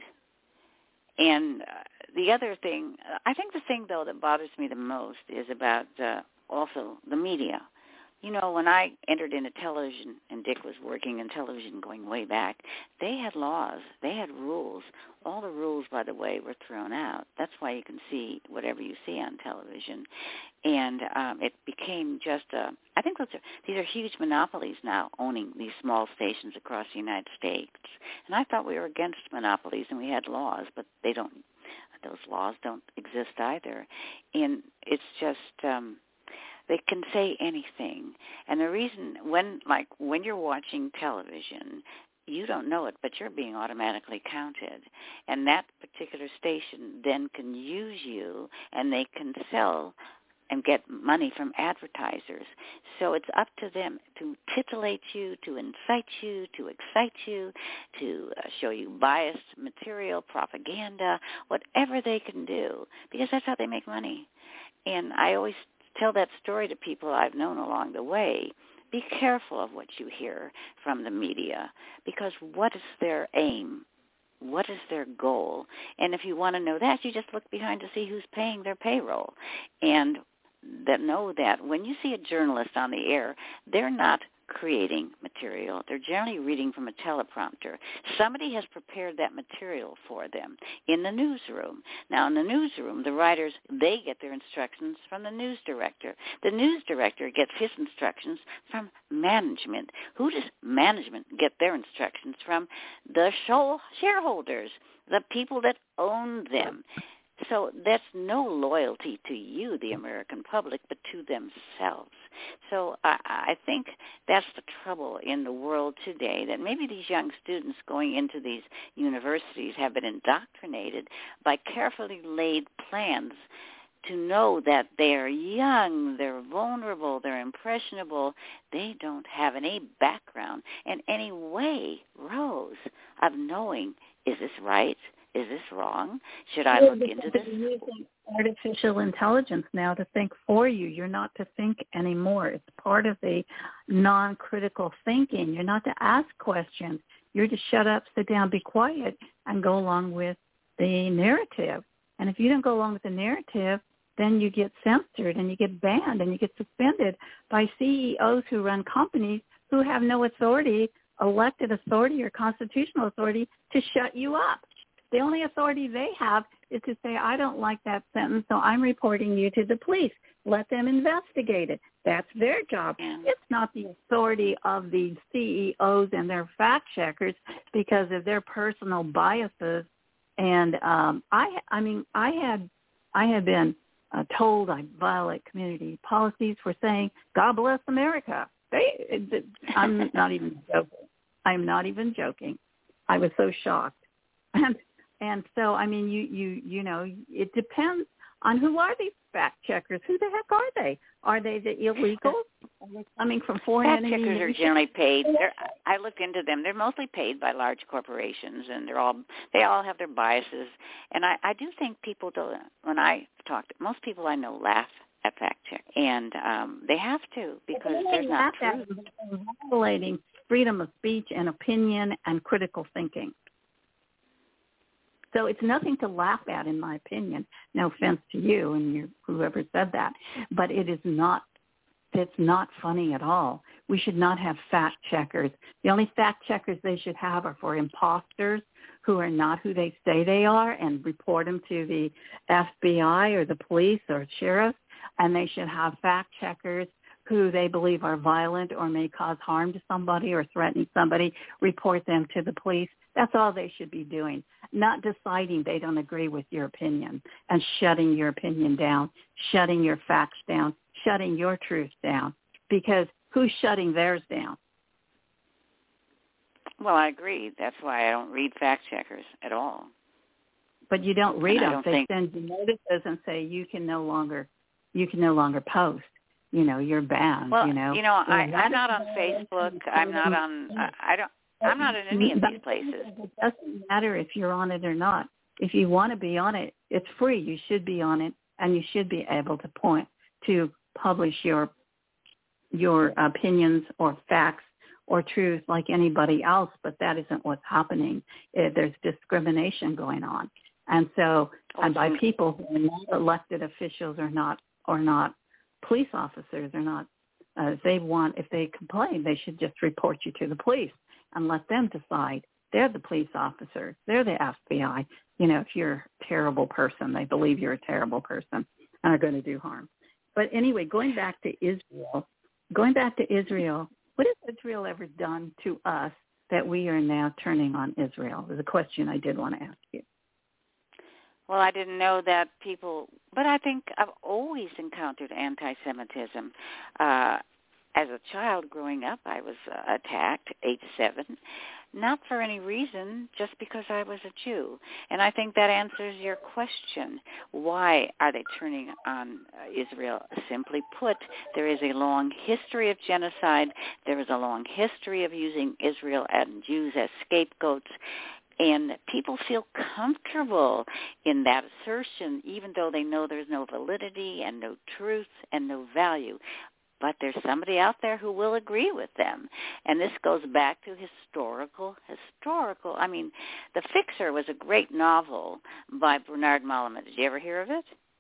And uh, the other thing, I think the thing, though, that bothers me the most is about uh, also the media. You know, when I entered into television, and Dick was working in television going way back, they had laws. They had rules. All the rules, by the way, were thrown out. That's why you can see whatever you see on television. And um, it became just a, I think those are, these are huge monopolies now owning these small stations across the United States. And I thought we were against monopolies and we had laws, but they don't, those laws don't exist either. And it's just... Um, They can say anything. And the reason, when like when you're watching television, you don't know it, but you're being automatically counted. And that particular station then can use you, and they can sell and get money from advertisers. So it's up to them to titillate you, to incite you, to excite you, to uh, show you biased material, propaganda, whatever they can do, because that's how they make money. And I always tell that story to people I've known along the way. Be careful of what you hear from the media, because what is their aim? What is their goal? And if you want to know that, you just look behind to see who's paying their payroll. And that know that when you see a journalist on the air, they're not creating material. They're generally reading from a teleprompter. Somebody has prepared that material for them in the newsroom. Now, in the newsroom, the writers, they get their instructions from the news director. The news director gets his instructions from management. Who does management get their instructions from? The shareholders, the people that own them. So that's no loyalty to you, the American public, but to themselves. So I, I think that's the trouble in the world today, that maybe these young students going into these universities have been indoctrinated by carefully laid plans to know that they're young, they're vulnerable, they're impressionable. They don't have any background and any way, Rose, of knowing, is this right? Is this wrong? Should I look into this? You're using artificial intelligence now to think for you. You're not to think anymore. It's part of the non-critical thinking. You're not to ask questions. You're to shut up, sit down, be quiet, and go along with the narrative. And if you don't go along with the narrative, then you get censored and you get banned and you get suspended by C E Os who run companies who have no authority, elected authority or constitutional authority, to shut you up. The only authority they have is to say, I don't like that sentence, so I'm reporting you to the police. Let them investigate it. That's their job. Yeah. It's not the authority of the C E Os and their fact checkers because of their personal biases. And um, I, I mean, I had, I had been uh, told I violate community policies for saying, God bless America. They, I'm not even joking. I'm not even joking. I was so shocked. And And so, I mean, you, you, you know, it depends on who are these fact checkers. Who the heck are they? Are they the illegals? Are they coming from foreign Fact enemy checkers are nations? generally paid. They're, I looked into them. They're mostly paid by large corporations, and they're all they all have their biases. And I, I do think people don't. When I talk, to, most people I know laugh at fact check, and um, they have to because there's not truth. They're violating freedom of speech and opinion and critical thinking. So it's nothing to laugh at, in my opinion. No offense to you and your, whoever said that, but it is not. It's not funny at all. We should not have fact checkers. The only fact checkers they should have are for imposters who are not who they say they are, and report them to the F B I or the police or sheriff. And they should have fact checkers who they believe are violent or may cause harm to somebody or threaten somebody, report them to the police. That's all they should be doing, not deciding they don't agree with your opinion and shutting your opinion down, shutting your facts down, shutting your truth down, because who's shutting theirs down? Well, I agree. That's why I don't read fact checkers at all. But you don't read And I them. don't They think... send you notices and say you can no longer, you can no longer post. You know, you're banned. Well, you know, you know, I, well, I'm not on Facebook. I'm not on. I, I don't. I'm not in any of these places. It doesn't matter if you're on it or not. If you want to be on it, it's free. You should be on it, and you should be able to point to publish your your opinions or facts or truth like anybody else. But that isn't what's happening. There's discrimination going on, and so and by people who are not elected officials or not or not police officers or not. Uh, if they want, if they complain, they should just report you to the police and let them decide. They're the police officers. They're the F B I. You know, if you're a terrible person, they believe you're a terrible person and are going to do harm. But anyway, going back to Israel, going back to Israel, what has Israel ever done to us that we are now turning on Israel? Is a question I did want to ask you. Well, I didn't know that people, but I think I've always encountered anti-Semitism. Uh, as a child growing up, I was uh, attacked, age seven, not for any reason, just because I was a Jew. And I think that answers your question. Why are they turning on uh, Israel? Simply put, there is a long history of genocide. There is a long history of using Israel and Jews as scapegoats. And people feel comfortable in that assertion, even though they know there's no validity and no truth and no value. But there's somebody out there who will agree with them. And this goes back to historical, historical. I mean, The Fixer was a great novel by Bernard Malamud. Did you ever hear of it?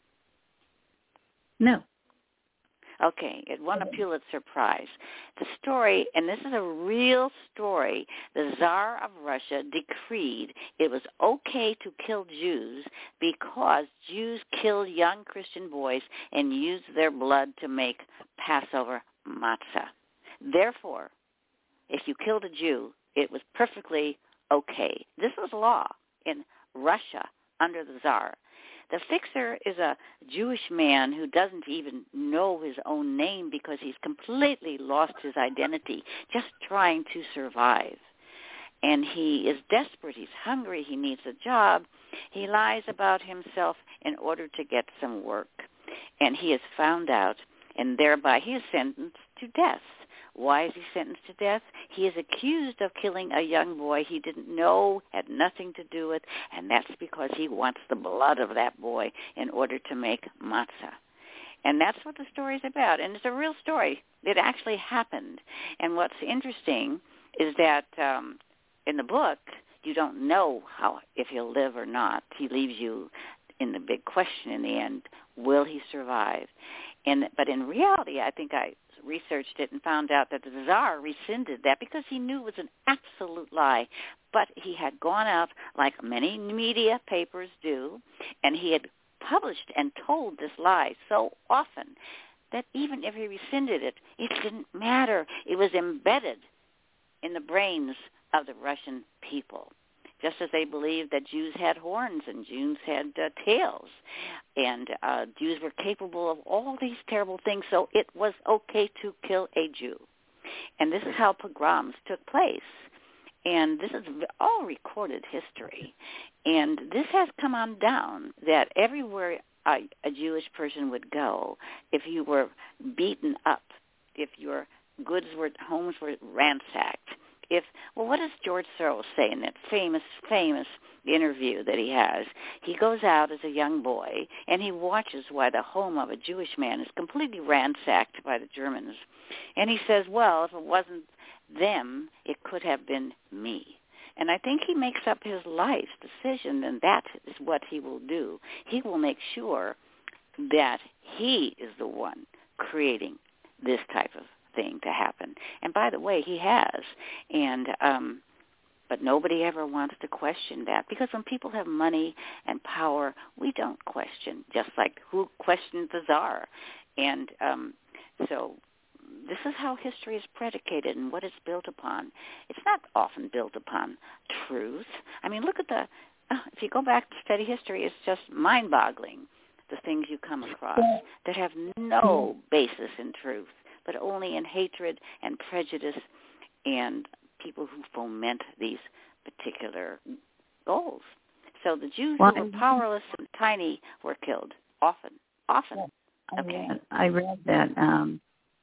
No. Okay, it won a Pulitzer Prize. The story, and this is a real story, the Tsar of Russia decreed it was okay to kill Jews because Jews killed young Christian boys and used their blood to make Passover matzah. Therefore, if you killed a Jew, it was perfectly okay. This was law in Russia under the Tsar. The fixer is a Jewish man who doesn't even know his own name because he's completely lost his identity, just trying to survive. And he is desperate. He's hungry. He needs a job. He lies about himself in order to get some work. And he is found out, and thereby he is sentenced to death. Why is he sentenced to death? He is accused of killing a young boy he didn't know, had nothing to do with, and that's because he wants the blood of that boy in order to make matzah. And that's what the story is about. And it's a real story. It actually happened. And what's interesting is that um, in the book, you don't know how if he'll live or not. He leaves you in the big question in the end, will he survive? And but in reality, I think I researched it and found out that the Tsar rescinded that because he knew it was an absolute lie. But he had gone out, like many media papers do, and he had published and told this lie so often that even if he rescinded it, it didn't matter. It was embedded in the brains of the Russian people, just as they believed that Jews had horns and Jews had uh, tails, and uh, Jews were capable of all these terrible things, so it was okay to kill a Jew. And this is how pogroms took place. And this is all recorded history. And this has come on down that everywhere a, a Jewish person would go, if you were beaten up, if your goods were, homes were ransacked, if, well, what does George Soros say in that famous, famous interview that he has? He goes out as a young boy, and he watches why the home of a Jewish man is completely ransacked by the Germans. And he says, well, if it wasn't them, it could have been me. And I think he makes up his life's decision, and that is what he will do. He will make sure that he is the one creating this type of thing to happen. And by the way, he has. And um, but nobody ever wants to question that, because when people have money and power, we don't question, just like who questioned the Tsar. And um, so this is how history is predicated and what it's built upon. It's not often built upon truth. I mean, look at the, uh, if you go back to study history, it's just mind-boggling, the things you come across that have no basis in truth, but only in hatred and prejudice and people who foment these particular goals. So the Jews well, who were powerless and tiny were killed often, often. I Okay. read, I read that um,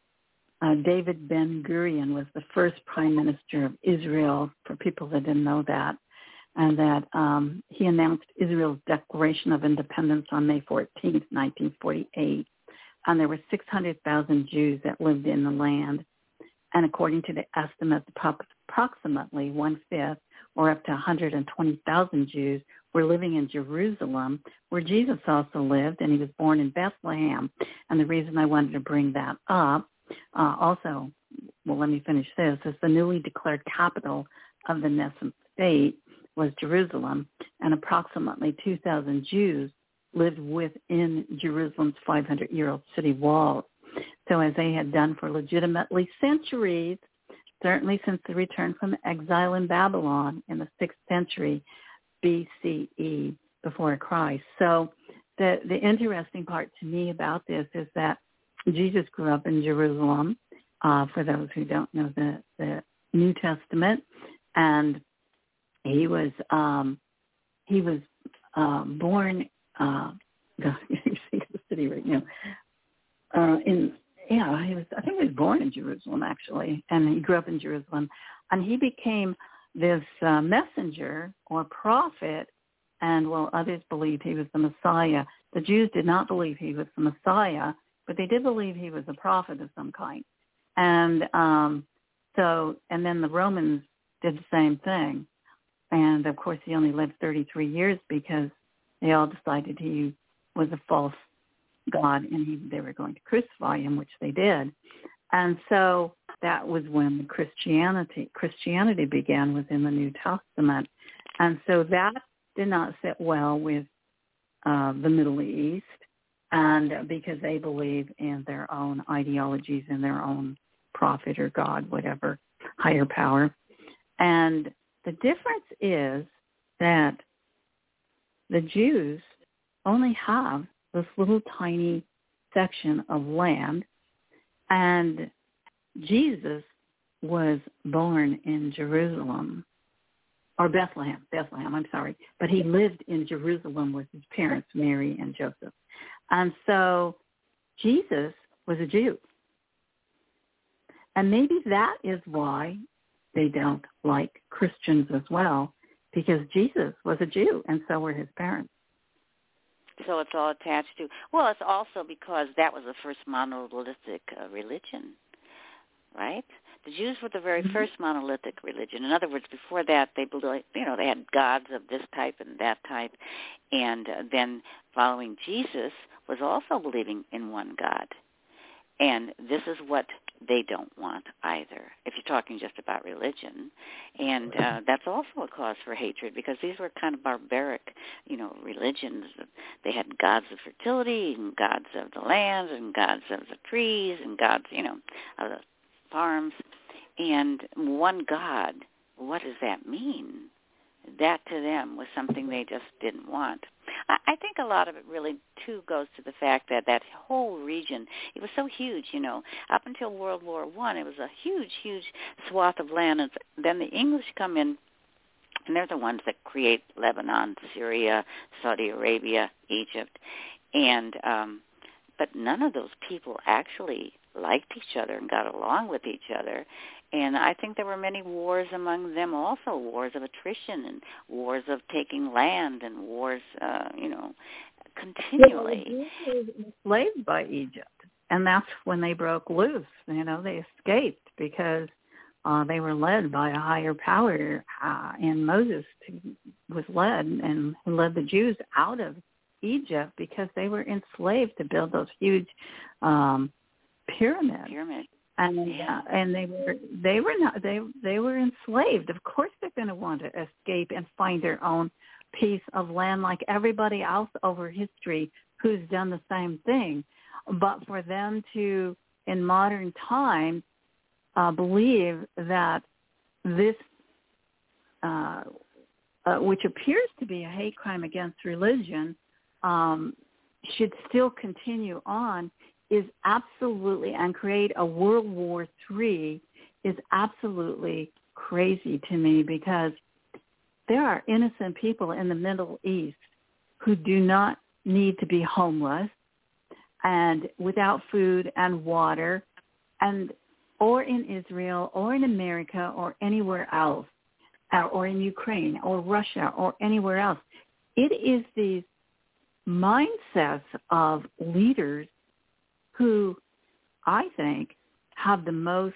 uh, David Ben-Gurion was the first prime minister of Israel, for people that didn't know that, and that um, he announced Israel's Declaration of Independence on May fourteenth, nineteen forty-eight. And there were six hundred thousand Jews that lived in the land. And according to the estimates, approximately one-fifth, or up to one hundred twenty thousand Jews, were living in Jerusalem, where Jesus also lived, and he was born in Bethlehem. And the reason I wanted to bring that up, uh, also, well, let me finish this, is the newly declared capital of the nascent state was Jerusalem, and approximately two thousand Jews lived within Jerusalem's five hundred year old city walls. So as they had done for legitimately centuries, certainly since the return from exile in Babylon in the sixth century B C E, before Christ. So the, the interesting part to me about this is that Jesus grew up in Jerusalem, uh, for those who don't know the, the New Testament, and he was um, he was uh, born Uh, you see the city right now. Uh, in yeah, he was. I think he was born in Jerusalem actually, and he grew up in Jerusalem, and he became this uh, messenger or prophet. And while others believed he was the Messiah, the Jews did not believe he was the Messiah, but they did believe he was a prophet of some kind. And um, so, and then the Romans did the same thing. And of course, he only lived thirty-three years because they all decided he was a false god, and he, they were going to crucify him, which they did. And so that was when the Christianity Christianity began within the New Testament. And so that did not sit well with uh, the Middle East, and because they believe in their own ideologies and their own prophet or God, whatever, higher power. And the difference is that the Jews only have this little tiny section of land, and Jesus was born in Jerusalem, or Bethlehem, Bethlehem, I'm sorry, but he lived in Jerusalem with his parents, Mary and Joseph. And so Jesus was a Jew. And maybe that is why they don't like Christians as well, because Jesus was a Jew, and so were his parents. So it's all attached to, well, it's also because that was the first monolithic uh, religion, right? The Jews were the very mm-hmm. first monolithic religion. In other words, before that, they believed, you know, they had gods of this type and that type, and uh, then following Jesus was also believing in one God. And this is what they don't want either, if you're talking just about religion. And uh, that's also a cause for hatred, because these were kind of barbaric, you know, religions. They had gods of fertility and gods of the land and gods of the trees and gods, you know, of the farms. And one God, what does that mean? That to them was something they just didn't want. I, I think a lot of it really, too, goes to the fact that that whole region, it was so huge, you know. Up until World War One, it was a huge, huge swath of land. And then the English come in, and they're the ones that create Lebanon, Syria, Saudi Arabia, Egypt. And um, but none of those people actually liked each other and got along with each other. And I think there were many wars among them also, wars of attrition and wars of taking land and wars, uh, you know, continually. They were enslaved by Egypt, and that's when they broke loose. You know, they escaped because uh, they were led by a higher power, uh, and Moses was led and led the Jews out of Egypt because they were enslaved to build those huge um, pyramids. Pyramids. And yeah. uh, and they were they were not they they were enslaved. Of course, they're going to want to escape and find their own piece of land, like everybody else over history who's done the same thing. But for them to, in modern times, uh, believe that this, uh, uh, which appears to be a hate crime against religion, um, should still continue on, is absolutely, and create a World War Three, is absolutely crazy to me, because there are innocent people in the Middle East who do not need to be homeless and without food and water, and or in Israel or in America or anywhere else, or in Ukraine or Russia or anywhere else. It is these mindsets of leaders who I think have the most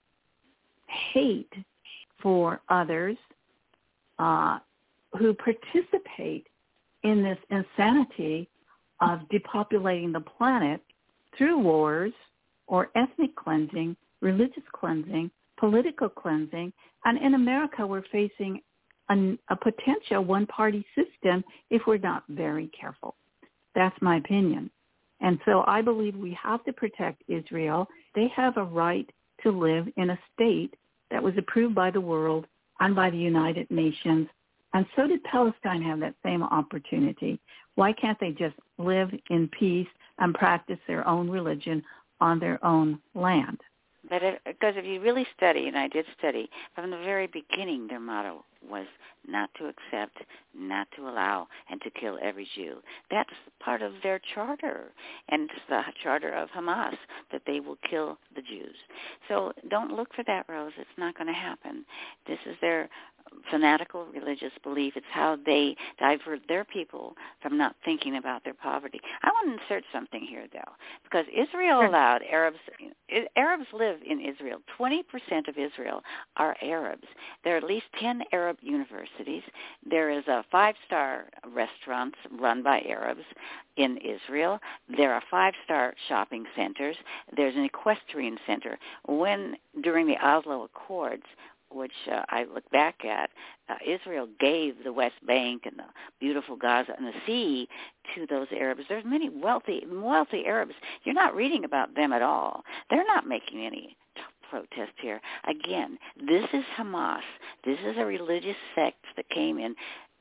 hate for others, uh, who participate in this insanity of depopulating the planet through wars or ethnic cleansing, religious cleansing, political cleansing. And in America, we're facing an, a potential one-party system if we're not very careful. That's my opinion. And so I believe we have to protect Israel. They have a right to live in a state that was approved by the world and by the United Nations. And so did Palestine have that same opportunity. Why can't they just live in peace and practice their own religion on their own land? But if, because if you really study, and I did study, from the very beginning their motto was not to accept, not to allow, and to kill every Jew. That's part of their charter, and it's the charter of Hamas, that they will kill the Jews. So don't look for that, Rose. It's not going to happen. This is their fanatical religious belief. It's how they divert their people from not thinking about their poverty. I want to insert something here, though, because Israel allowed Arabs, Arabs live in Israel. twenty percent of Israel are Arabs. There are at least ten Arab universities. There is a five-star restaurants run by Arabs in Israel. There are five-star shopping centers. There's an equestrian center. When, during the Oslo Accords, which uh, I look back at, uh, Israel gave the West Bank and the beautiful Gaza and the sea to those Arabs. There's many wealthy, wealthy Arabs. You're not reading about them at all. They're not making any protest here. Again, this is Hamas. This is a religious sect that came in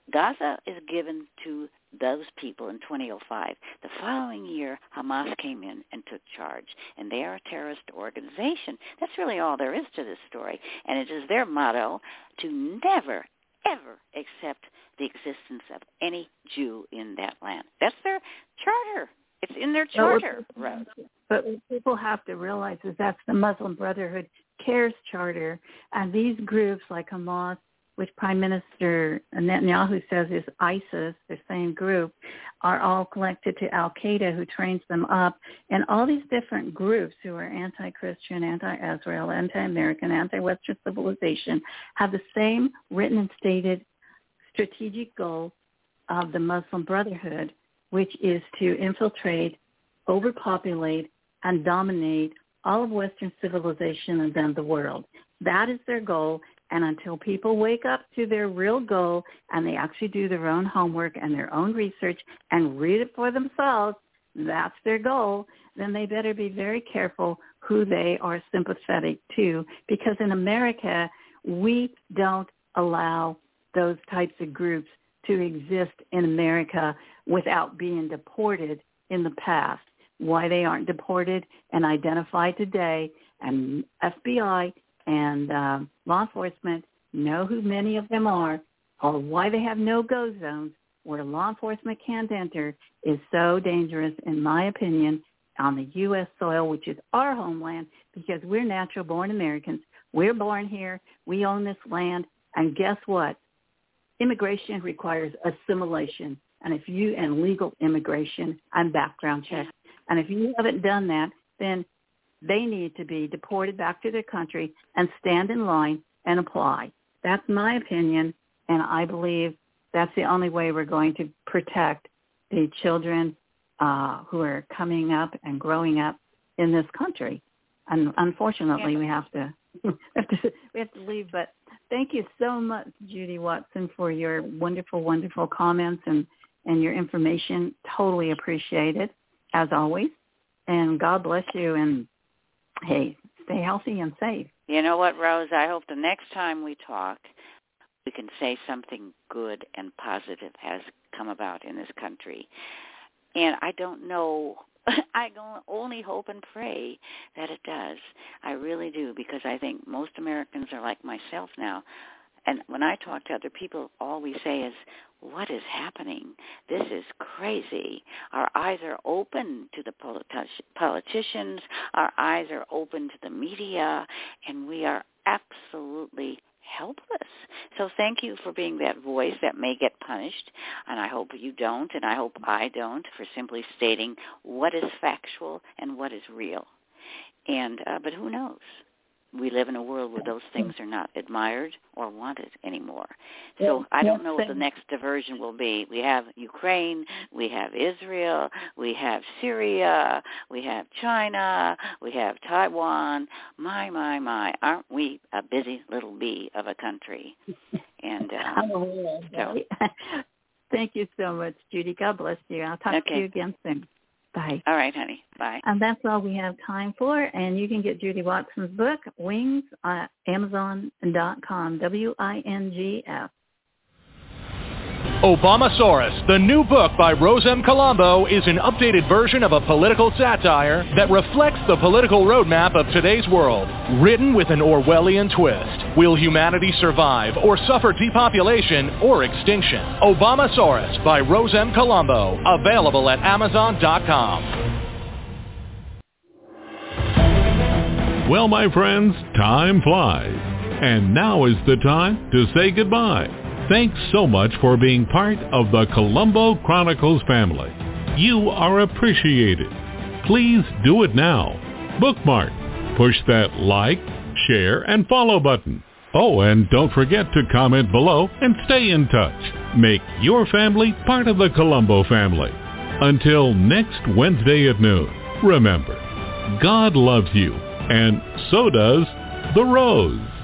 Gaza is given to those people in twenty oh five. The following year, Hamas came in and took charge, and they are a terrorist organization. That's really all there is to this story, and it is their motto to never, ever accept the existence of any Jew in that land. That's their charter. It's in their charter, Rose. But what people have to realize is that's the Muslim Brotherhood CARES Charter, and these groups like Hamas, which Prime Minister Netanyahu says is ISIS, the same group, are all connected to Al-Qaeda, who trains them up. And all these different groups who are anti-Christian, anti-Israel, anti-American, anti-Western civilization have the same written and stated strategic goal of the Muslim Brotherhood, which is to infiltrate, overpopulate, and dominate all of Western civilization and then the world. That is their goal. And until people wake up to their real goal and they actually do their own homework and their own research and read it for themselves, that's their goal, then they better be very careful who they are sympathetic to, because in America, we don't allow those types of groups to exist in America without being deported in the past. Why they aren't deported and identified today, and F B I and uh, law enforcement know who many of them are, or why they have no-go zones where law enforcement can't enter, is so dangerous, in my opinion, on the U S soil, which is our homeland, because we're natural-born Americans. We're born here. We own this land. And guess what? Immigration requires assimilation, and if you and legal immigration and background checks. And if you haven't done that, then they need to be deported back to their country and stand in line and apply. That's my opinion, and I believe that's the only way we're going to protect the children uh, who are coming up and growing up in this country. And unfortunately, yeah. we have to, we have to we have to leave. But thank you so much, Judy Watson, for your wonderful, wonderful comments and, and your information. Totally appreciate it, as always. And God bless you, and hey, stay healthy and safe. You know what, Rose? I hope the next time we talk, we can say something good and positive has come about in this country. And I don't know, I only hope and pray that it does. I really do, because I think most Americans are like myself now. And when I talk to other people, all we say is, what is happening? This is crazy. Our eyes are open to the politi- politicians. Our eyes are open to the media, and we are absolutely helpless. So thank you for being that voice that may get punished, and I hope you don't, and I hope I don't, for simply stating what is factual and what is real. And uh, but who knows? We live in a world where those things are not admired or wanted anymore. So I don't know what the next diversion will be. We have Ukraine, we have Israel, we have Syria, we have China, we have Taiwan. My, my, my, aren't we a busy little bee of a country? And um, oh, so. Thank you so much, Judy. God bless you. I'll talk okay. to you again soon. Bye. All right, honey. Bye. And that's all we have time for. And you can get Judy Watson's book, Wings, at amazon dot com, W I N G S. Obamasaurus, the new book by Rose M. Colombo, is an updated version of a political satire that reflects the political roadmap of today's world, written with an Orwellian twist. Will humanity survive or suffer depopulation or extinction? Obamasaurus by Rose M. Colombo, available at amazon dot com. Well, my friends, time flies. And now is the time to say goodbye. Thanks so much for being part of the Colombo Chronicles family. You are appreciated. Please do it now. Bookmark. Push that like, share, and follow button. Oh, and don't forget to comment below and stay in touch. Make your family part of the Colombo family. Until next Wednesday at noon, remember, God loves you, and so does the Rose.